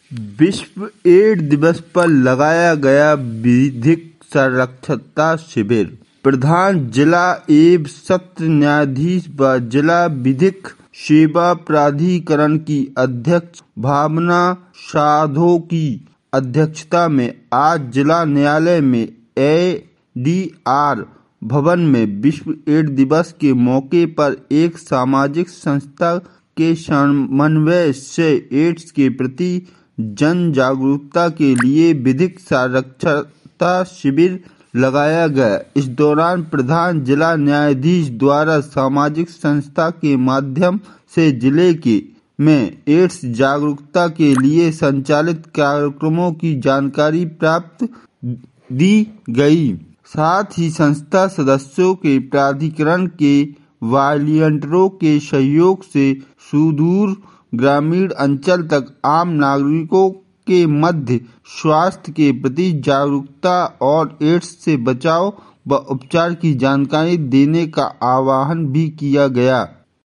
विश्व एड्स दिवस पर लगाया गया विधिक साक्षरता शिविर। प्रधान जिला एवं सत्र न्यायाधीश व जिला विधिक सेवा प्राधिकरण की अध्यक्ष भावना साधो की अध्यक्षता में आज जिला न्यायालय में ADR भवन में विश्व एड्स दिवस के मौके पर एक सामाजिक संस्था के समन्वय से एड्स के प्रति जन जागरूकता के लिए विधिक साक्षरता शिविर लगाया गया। इस दौरान प्रधान जिला न्यायाधीश द्वारा सामाजिक संस्था के माध्यम से जिले में एड्स जागरूकता के लिए संचालित कार्यक्रमों की जानकारी प्राप्त दी गई। साथ ही संस्था सदस्यों के प्राधिकरण के वॉलंटियरों के सहयोग से सुदूर ग्रामीण अंचल तक आम नागरिकों के मध्य स्वास्थ्य के प्रति जागरूकता और एड्स से बचाव व उपचार की जानकारी देने का आह्वान भी किया गया।